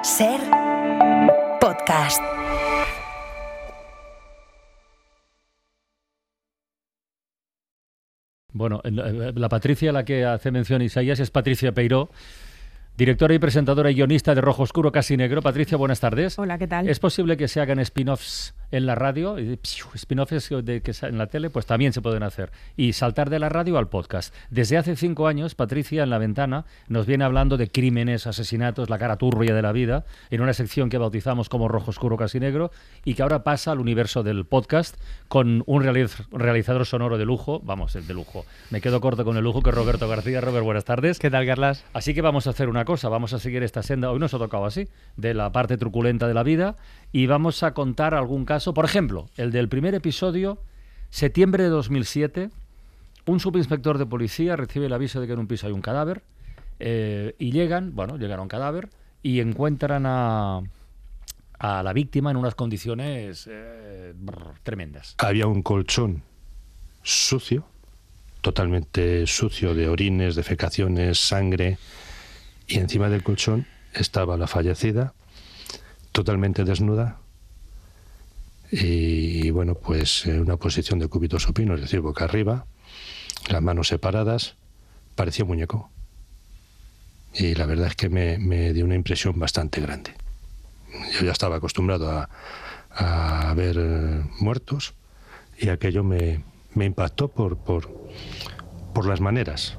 Ser podcast. Bueno, la Patricia a la que hace mención Isaías es Patricia Peiró, directora y presentadora y guionista de Rojo Oscuro Casi Negro. Patricia, buenas tardes. Hola, ¿qué tal? ¿Es posible que se hagan spin-offs en la radio? Spin-offs que en la tele, pues también se pueden hacer. Y saltar de la radio al podcast. Desde hace 5 años, Patricia, en La Ventana, nos viene hablando de crímenes, asesinatos, la cara turbia de la vida, en una sección que bautizamos como Rojo Oscuro Casi Negro, y que ahora pasa al universo del podcast con un realizador sonoro de lujo. Vamos, el de lujo. Me quedo corto con el lujo, que es Roberto García. Robert, buenas tardes. ¿Qué tal, Carlas? Así que vamos a hacer una cosa, vamos a seguir esta senda, hoy nos ha tocado así, de la parte truculenta de la vida, y vamos a contar algún caso, por ejemplo, el del primer episodio, septiembre de 2007, un subinspector de policía recibe el aviso de que en un piso hay un cadáver, y llegan a un cadáver y encuentran a la víctima en unas condiciones tremendas. Había un colchón sucio, totalmente sucio, de orines, defecaciones, sangre, y encima del colchón estaba la fallecida, totalmente desnuda, y bueno, pues en una posición de cúbito supino, es decir, boca arriba, las manos separadas, parecía un muñeco. Y la verdad es que me dio una impresión bastante grande. Yo ya estaba acostumbrado a ver muertos, y aquello me impactó por las maneras.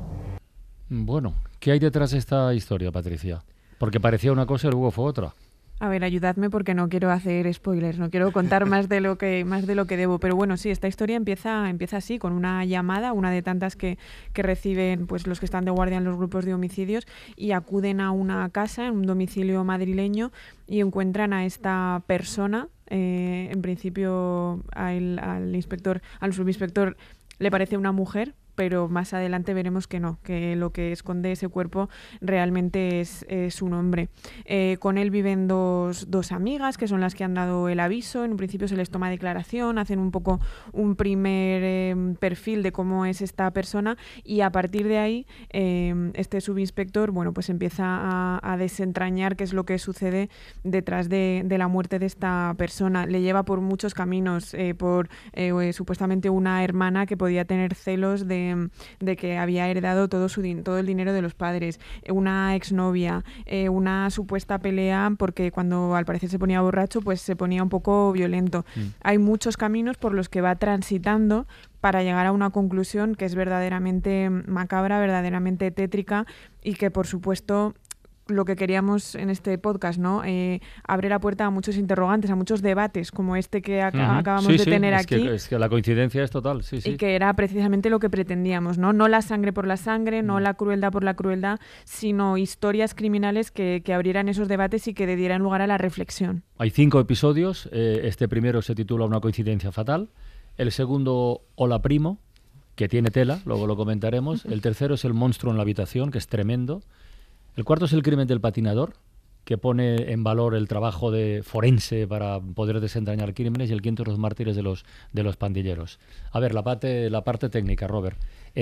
Bueno, ¿qué hay detrás de esta historia, Patricia? Porque parecía una cosa y luego fue otra. A ver, ayudadme porque no quiero hacer spoilers, no quiero contar más de lo que debo, pero bueno, sí, esta historia empieza así, con una llamada, una de tantas que reciben pues los que están de guardia en los grupos de homicidios, y acuden a una casa, en un domicilio madrileño, y encuentran a esta persona. En principio al subinspector le parece una mujer, pero más adelante veremos que no, que lo que esconde ese cuerpo realmente es un hombre. Con él viven dos amigas, que son las que han dado el aviso. En un principio se les toma declaración, hacen un poco un primer perfil de cómo es esta persona, y a partir de ahí este subinspector pues empieza a desentrañar qué es lo que sucede detrás de la muerte de esta persona. Le lleva por muchos caminos, por supuestamente una hermana que podía tener celos de que había heredado todo el dinero de los padres, una exnovia, una supuesta pelea porque cuando al parecer se ponía borracho, pues se ponía un poco violento. Hay muchos caminos por los que va transitando para llegar a una conclusión que es verdaderamente macabra, verdaderamente tétrica, y que por supuesto lo que queríamos en este podcast, ¿no? Abre la puerta a muchos interrogantes, a muchos debates como este que acabamos de tener aquí. Es que la coincidencia es total, sí. Y que era precisamente lo que pretendíamos, ¿no? No la sangre por la sangre, no la crueldad por la crueldad, sino historias criminales que abrieran esos debates y que dieran lugar a la reflexión. Hay 5 episodios. Este primero se titula Una coincidencia fatal. El segundo, Hola primo, que tiene tela, luego lo comentaremos. El tercero es El monstruo en la habitación, que es tremendo. El cuarto es El crimen del patinador, que pone en valor el trabajo de forense para poder desentrañar crímenes, y el quinto es Los mártires de los pandilleros. A ver, la parte técnica, Robert.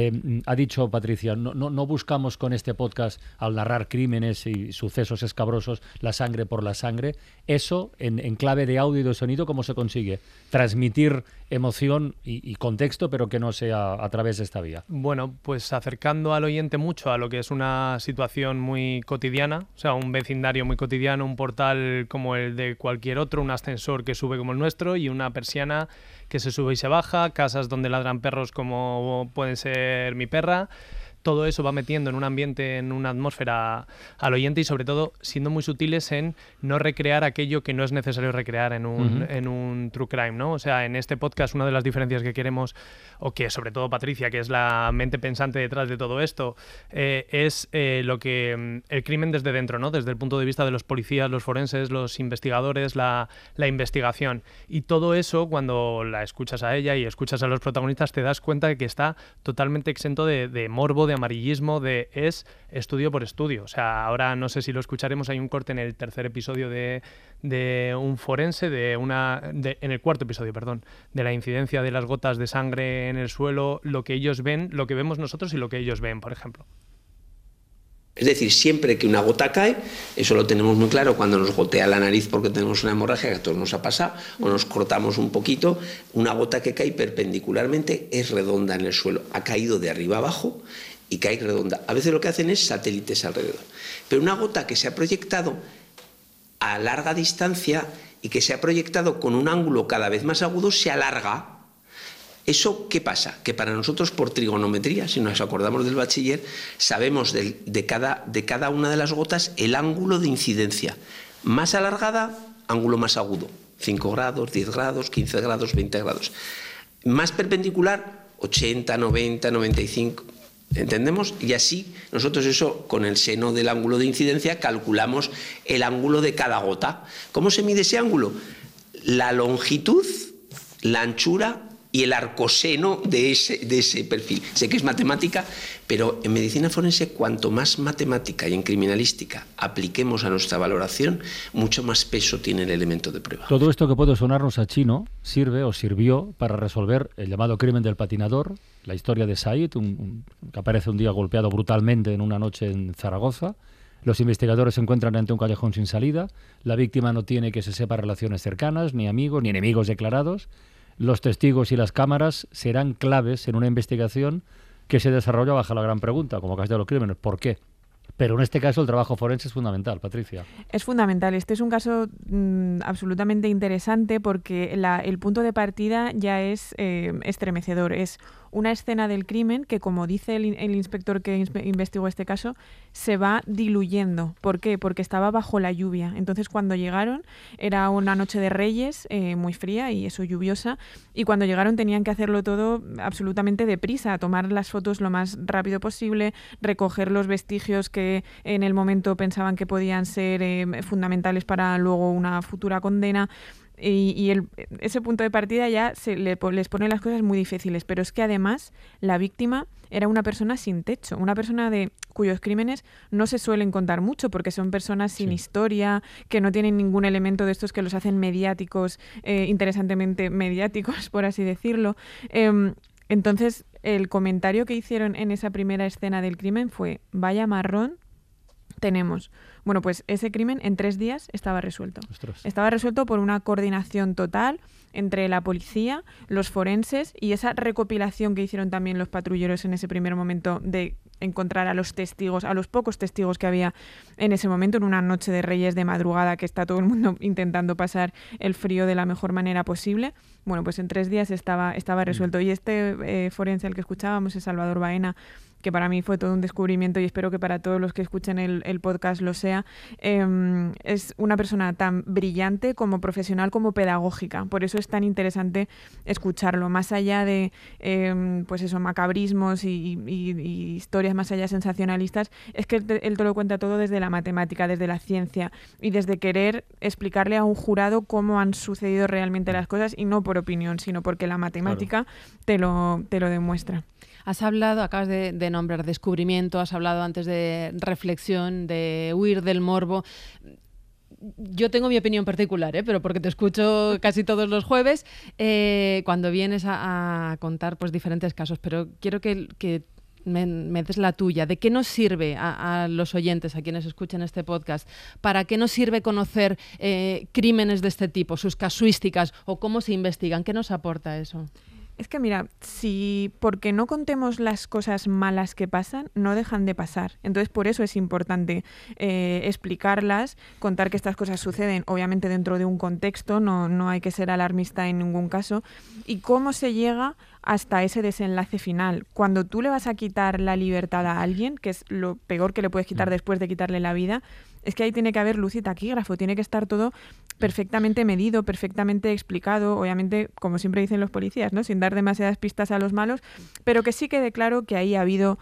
Ha dicho Patricia, no buscamos con este podcast, al narrar crímenes y sucesos escabrosos, la sangre por la sangre. Eso, en clave de audio y de sonido, ¿cómo se consigue? Transmitir emoción y contexto, pero que no sea a través de esta vía. Bueno, pues acercando al oyente mucho a lo que es una situación muy cotidiana, o sea, un vecindario muy cotidiano, un portal como el de cualquier otro, un ascensor que sube como el nuestro y una persiana que se sube y se baja, casas donde ladran perros como pueden ser mi perra. Todo eso va metiendo en un ambiente, en una atmósfera al oyente, y sobre todo siendo muy sutiles en no recrear aquello que no es necesario recrear en un true crime, ¿no? O sea, en este podcast una de las diferencias que queremos, o que sobre todo Patricia, que es la mente pensante detrás de todo esto, es lo que el crimen desde dentro, ¿no? Desde el punto de vista de los policías, los forenses, los investigadores, la investigación. Y todo eso, cuando la escuchas a ella y escuchas a los protagonistas, te das cuenta de que está totalmente exento de morbo, de amarillismo, es estudio por estudio. O sea, ahora no sé si lo escucharemos, hay un corte en el tercer episodio de un forense, en el cuarto episodio, perdón, de la incidencia de las gotas de sangre en el suelo, lo que ellos ven, lo que vemos nosotros y lo que ellos ven, por ejemplo. Es decir, siempre que una gota cae, eso lo tenemos muy claro cuando nos gotea la nariz porque tenemos una hemorragia, que a todos nos ha pasado, o nos cortamos un poquito, una gota que cae perpendicularmente es redonda en el suelo, ha caído de arriba abajo y cae redonda. A veces lo que hacen es satélites alrededor. Pero una gota que se ha proyectado a larga distancia y que se ha proyectado con un ángulo cada vez más agudo, se alarga. ¿Eso qué pasa? Que para nosotros por trigonometría, si nos acordamos del bachiller, sabemos de cada una de las gotas el ángulo de incidencia. Más alargada, ángulo más agudo. 5 grados, 10 grados, 15 grados, 20 grados. Más perpendicular, 80, 90, 95... ¿Entendemos? Y así nosotros eso, con el seno del ángulo de incidencia, calculamos el ángulo de cada gota. ¿Cómo se mide ese ángulo? La longitud, la anchura y el arcoseno de ese perfil. Sé que es matemática, pero en medicina forense, cuanto más matemática y en criminalística apliquemos a nuestra valoración, mucho más peso tiene el elemento de prueba. Todo esto que puede sonarnos a chino sirve o sirvió para resolver el llamado crimen del patinador, la historia de Said, que aparece un día golpeado brutalmente en una noche en Zaragoza. Los investigadores se encuentran ante un callejón sin salida. La víctima no tiene que se sepa relaciones cercanas, ni amigos, ni enemigos declarados. Los testigos y las cámaras serán claves en una investigación que se desarrolla bajo la gran pregunta, como casi de los crímenes, ¿por qué? Pero en este caso el trabajo forense es fundamental, Patricia. Es fundamental. Este es un caso absolutamente interesante porque el punto de partida ya es estremecedor. Es una escena del crimen que, como dice el inspector que investigó este caso, se va diluyendo. ¿Por qué? Porque estaba bajo la lluvia. Entonces, cuando llegaron, era una noche de Reyes, muy fría y eso, lluviosa, y cuando llegaron tenían que hacerlo todo absolutamente deprisa, tomar las fotos lo más rápido posible, recoger los vestigios que en el momento pensaban que podían ser fundamentales para luego una futura condena. Y ese punto de partida ya les pone las cosas muy difíciles, pero es que además la víctima era una persona sin techo, una persona cuyos crímenes no se suelen contar mucho porque son personas sin historia, que no tienen ningún elemento de estos que los hacen mediáticos, interesantemente mediáticos, por así decirlo. Entonces, el comentario que hicieron en esa primera escena del crimen fue: vaya marrón tenemos. Bueno, pues ese crimen en 3 días estaba resuelto. Ostras. Estaba resuelto por una coordinación total entre la policía, los forenses y esa recopilación que hicieron también los patrulleros en ese primer momento de encontrar a los testigos, a los pocos testigos que había en ese momento, en una noche de Reyes de madrugada que está todo el mundo intentando pasar el frío de la mejor manera posible. Bueno, pues en 3 días estaba resuelto. Y este forense al que escuchábamos es Salvador Baena, que para mí fue todo un descubrimiento y espero que para todos los que escuchen el podcast lo sea. Es una persona tan brillante como profesional como pedagógica, por eso es tan interesante escucharlo, más allá de pues eso, macabrismos y historias más allá sensacionalistas. Es que él te lo cuenta todo desde la matemática, desde la ciencia y desde querer explicarle a un jurado cómo han sucedido realmente las cosas, y no por opinión, sino porque la matemática te lo demuestra. Has hablado, acabas de nombrar descubrimiento, has hablado antes de reflexión, de huir del morbo. Yo tengo mi opinión particular, pero porque te escucho casi todos los jueves cuando vienes a contar pues diferentes casos, pero quiero que me des la tuya. ¿De qué nos sirve a los oyentes, a quienes escuchen este podcast? ¿Para qué nos sirve conocer crímenes de este tipo, sus casuísticas o cómo se investigan? ¿Qué nos aporta eso? Es que mira, si porque no contemos las cosas malas que pasan, no dejan de pasar. Entonces por eso es importante explicarlas, contar que estas cosas suceden, obviamente dentro de un contexto, no hay que ser alarmista en ningún caso, y cómo se llega hasta ese desenlace final. Cuando tú le vas a quitar la libertad a alguien, que es lo peor que le puedes quitar después de quitarle la vida, es que ahí tiene que haber luz y taquígrafo, tiene que estar todo perfectamente medido, perfectamente explicado, obviamente, como siempre dicen los policías, ¿no? Sin dar demasiadas pistas a los malos, pero que sí quede claro que ahí ha habido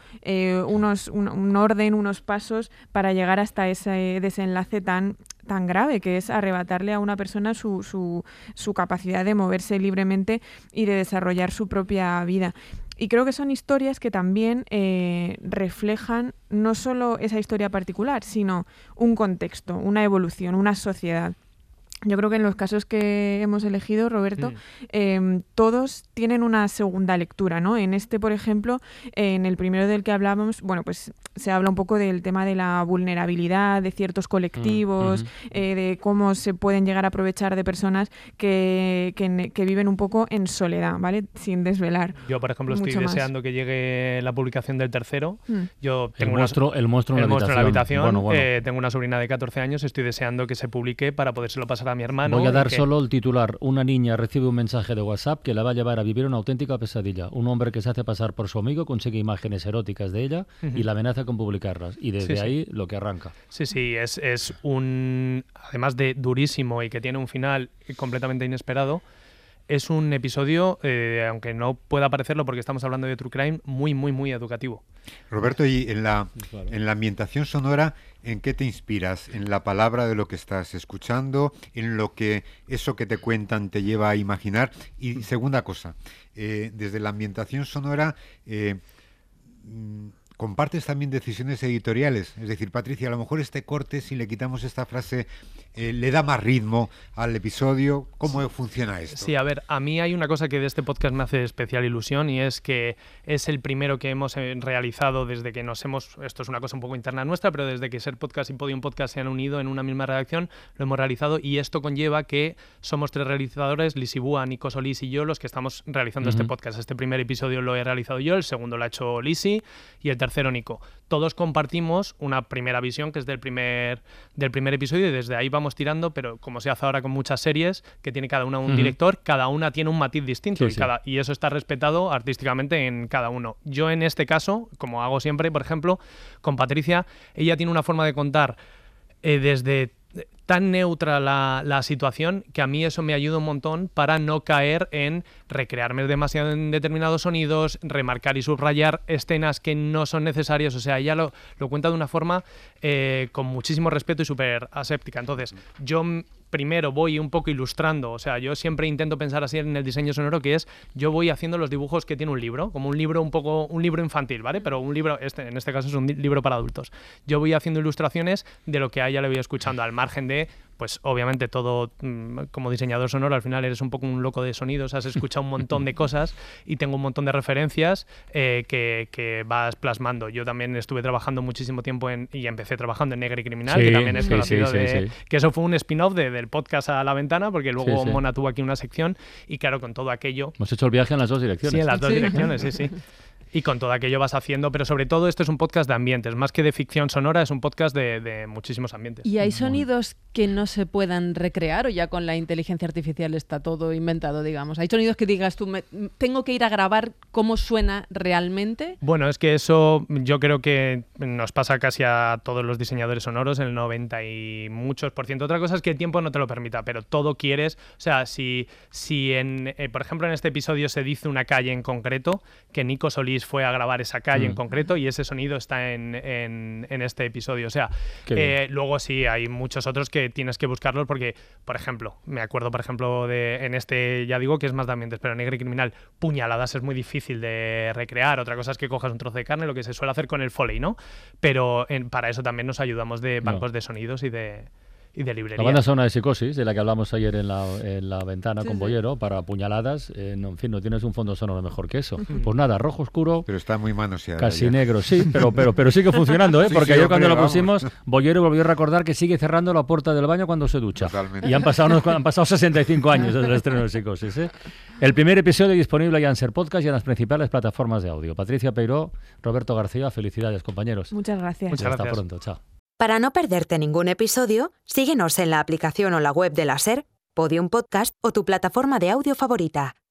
un orden, unos pasos para llegar hasta ese desenlace tan grave, que es arrebatarle a una persona su capacidad de moverse libremente y de desarrollar su propia vida. Y creo que son historias que también reflejan no solo esa historia particular, sino un contexto, una evolución, una sociedad. Yo creo que en los casos que hemos elegido, Roberto, todos tienen una segunda lectura, ¿no? En este, por ejemplo, en el primero del que hablábamos, bueno, pues se habla un poco del tema de la vulnerabilidad de ciertos colectivos, de cómo se pueden llegar a aprovechar de personas que viven un poco en soledad, ¿vale? Sin desvelar. Yo, por ejemplo, estoy deseando que llegue la publicación del tercero. Yo tengo el monstruo en la habitación. Bueno. Tengo una sobrina de 14 años, estoy deseando que se publique para podérselo pasar a mi hermano. Voy a dar solo el titular. Una niña recibe un mensaje de WhatsApp que la va a llevar a vivir una auténtica pesadilla. Un hombre que se hace pasar por su amigo consigue imágenes eróticas de ella y la amenaza con publicarlas. Y desde ahí lo que arranca. Sí, es un... Además de durísimo y que tiene un final completamente inesperado, es un episodio, aunque no pueda parecerlo porque estamos hablando de True Crime, muy, muy, muy educativo. Roberto, y en la ambientación sonora, ¿en qué te inspiras? ¿En la palabra de lo que estás escuchando? ¿En lo que eso que te cuentan te lleva a imaginar? Y segunda cosa, desde la ambientación sonora... ¿compartes también decisiones editoriales? Es decir, Patricia, a lo mejor este corte, si le quitamos esta frase, le da más ritmo al episodio. ¿Cómo funciona esto? Sí, a ver, a mí hay una cosa que de este podcast me hace especial ilusión y es que es el primero que hemos realizado desde que nos hemos... Esto es una cosa un poco interna nuestra, pero desde que Ser Podcast y Podium Podcast se han unido en una misma redacción, lo hemos realizado y esto conlleva que somos 3 realizadores, Lisi Búa, Nico Solís y yo, los que estamos realizando este podcast. Este primer episodio lo he realizado yo, el segundo lo ha hecho Lisi y el tercero Nico. Todos compartimos una primera visión que es del primer episodio y desde ahí vamos tirando, pero como se hace ahora con muchas series, que tiene cada una un director, cada una tiene un matiz distinto y eso está respetado artísticamente en cada uno. Yo en este caso, como hago siempre, por ejemplo, con Patricia, ella tiene una forma de contar desde tan neutra la situación que a mí eso me ayuda un montón para no caer en recrearme demasiado en determinados sonidos, remarcar y subrayar escenas que no son necesarias. O sea, ella lo cuenta de una forma con muchísimo respeto y súper aséptica. Entonces, yo primero voy un poco ilustrando, o sea, yo siempre intento pensar así en el diseño sonoro, que es, yo voy haciendo los dibujos que tiene un libro, como un libro un libro infantil, ¿vale? Pero un libro, en este caso es un libro para adultos. Yo voy haciendo ilustraciones de lo que a ella le voy escuchando, al margen de, pues obviamente todo, como diseñador sonoro, al final eres un poco un loco de sonidos, has escuchado un montón de cosas y tengo un montón de referencias que vas plasmando. Yo también estuve trabajando muchísimo tiempo y empecé trabajando en Negre y Criminal, que también es conocido que eso fue un spin-off del podcast A la Ventana, porque luego Mona tuvo aquí una sección y claro, con todo aquello... Hemos hecho el viaje en las 2 direcciones. Sí, en las 2 direcciones, sí. Y con todo aquello vas haciendo, pero sobre todo esto es un podcast de ambientes, más que de ficción sonora, es un podcast de muchísimos ambientes. ¿Y hay sonidos que no se puedan recrear o ya con la inteligencia artificial está todo inventado, digamos? ¿Hay sonidos que digas tú, tengo que ir a grabar cómo suena realmente? Bueno, es que eso yo creo que nos pasa casi a todos los diseñadores sonoros, el 90 y muchos %. Otra cosa es que el tiempo no te lo permita, pero todo quieres. O sea, si por ejemplo en este episodio se dice una calle en concreto, que Nico Solís fue a grabar esa calle en concreto y ese sonido está en este episodio. O sea, luego sí hay muchos otros que tienes que buscarlos porque, por ejemplo, me acuerdo, por ejemplo, en este, ya digo que es más de ambientes, pero Negro y Criminal, puñaladas es muy difícil de recrear. Otra cosa es que cojas un trozo de carne, lo que se suele hacer con el Foley, ¿no? Pero para eso también nos ayudamos de bancos de sonidos y de librería. La banda sonora de Psicosis, de la que hablamos ayer en la ventana con Bollero, para puñaladas, en fin, no tienes un fondo sonoro mejor que eso. Pues nada, rojo oscuro. Pero está muy manoseado. Casi ya. Negro, sí, pero sigue funcionando, ¿eh? Sí, porque sí, ayer cuando lo vamos. pusimos, Bollero volvió a recordar que sigue cerrando la puerta del baño cuando se ducha. Totalmente. Y han pasado 65 años desde el estreno de Psicosis, ¿eh? El primer episodio disponible ya en Ser Podcast y en las principales plataformas de audio. Patricia Peiró, Roberto García, felicidades, compañeros. Muchas gracias. Muchas Hasta gracias. pronto, chao. Para no perderte ningún episodio, síguenos en la aplicación o la web de la SER, Podium Podcast o tu plataforma de audio favorita.